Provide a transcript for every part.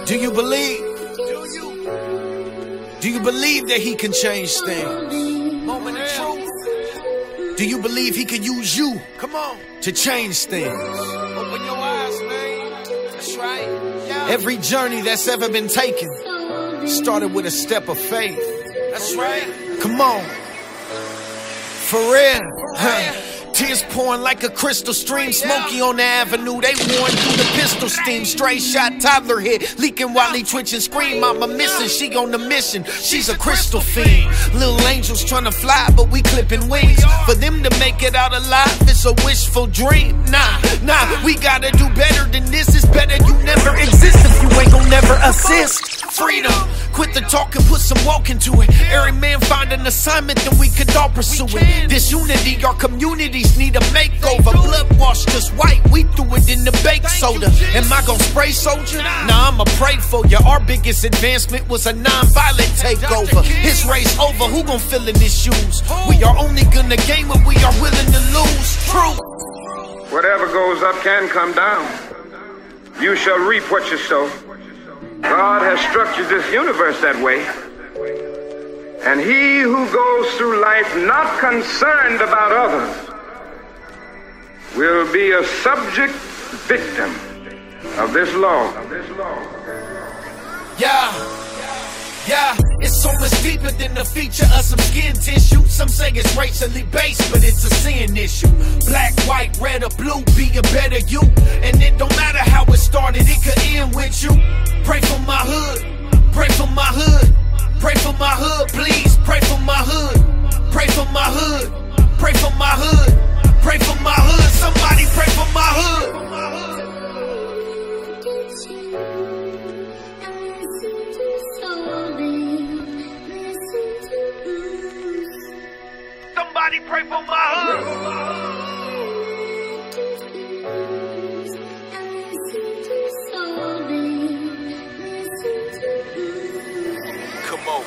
Do you believe? Do you believe that he can change things? Moment of truth. Do you believe he can use you? Come on. To change things? Open your eyes, man. That's right. Yeah. Every journey that's ever been taken started with a step of faith. That's right. Come on. For real. Tears pouring like a crystal stream. Smokey on the avenue, they worn through the pistol steam. Straight shot, toddler hit, leaking while he twitch and scream. Mama missing, she on the mission, she's a crystal fiend. Little angels trying to fly, but we clipping wings. For them to make it out alive, it's a wishful dream. Nah, we gotta do better than this. It's better you never exist if you ain't gon' never assist. Freedom, quit the talk and put some walk into it. Every man find an assignment, then we could all pursue it. This unity, our communities need a makeover. Blood washed just white, we threw it in the bake soda. Am I gon' spray soldier? Nah, I'ma pray for you. Our biggest advancement was a non-violent takeover. His race over, who gon' fill in his shoes? We are only gonna gain what we are willing to lose. True. Whatever goes up can come down. You shall reap what you sow. God has structured this universe that way. And he who goes through life not concerned about others will be a subject victim of this law. Yeah, it's so much deeper than the feature of some skin tissue. Some say it's racially based, but it's a sin issue. Black, white, red, or blue, be a better you. And it don't matter how it started, it could end with you. Pray for my hood, pray for my hood, pray for my hood, please. Pray for my hood, pray for my hood, pray for my hood, pray for my hood. Somebody pray for my hood. Somebody pray for my hood. Come on.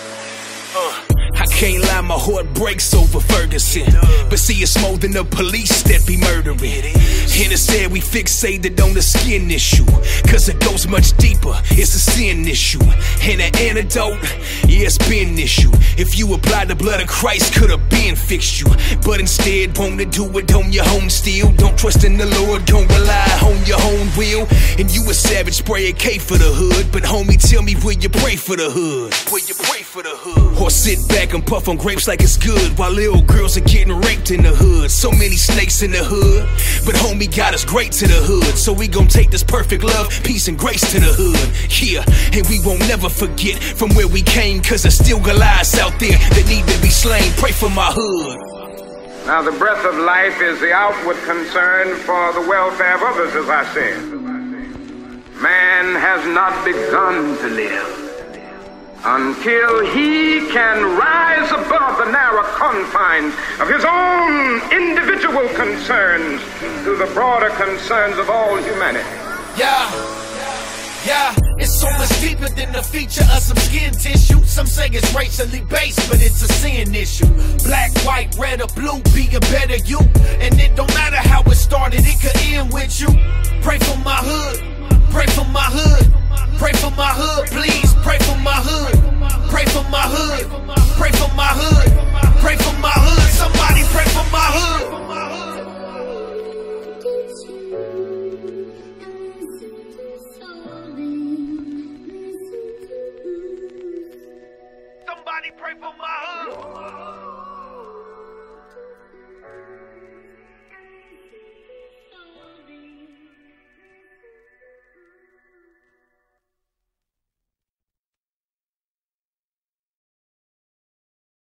I can't lie, my heart breaks over Ferguson. But see, it's more than the police that be murdering. And instead we fixated on the skin issue, cause it goes much deeper, it's a sin issue. And the antidote, yeah, it's been an issue. If you apply the blood of Christ, could've been fixed you. But instead, wanna do it on your own still. Don't trust in the Lord, don't rely on your own will. And you a savage, spray a K for the hood. But homie, tell me, will you pray for the hood? Will you pray for the hood? Or sit back and puff on grapes like it's good, while little girls are getting raped in the hood. So many snakes in the hood, but homie got us great to the hood. So we gon' take this perfect love, peace and grace to the hood. Yeah, and we won't never forget from where we came, cause there's still Goliaths out there that need to be slain. Pray for my hood. Now the breath of life is the outward concern for the welfare of others, as I said. Man has not begun to live until he can rise above the narrow confines of his own individual concerns to the broader concerns of all humanity. Yeah, it's so much deeper than the feature of some skin tissue. Some say it's racially based, but it's a sin issue. Black, white, red, or blue, be a better you. And it don't matter how it started, it could end with you. Pray for my hood, pray for my hood, pray for my hood, please. Pray for my hood, pray for my hood, pray for my hood, pray for my hood. Somebody pray for my hood. Somebody pray for my hood.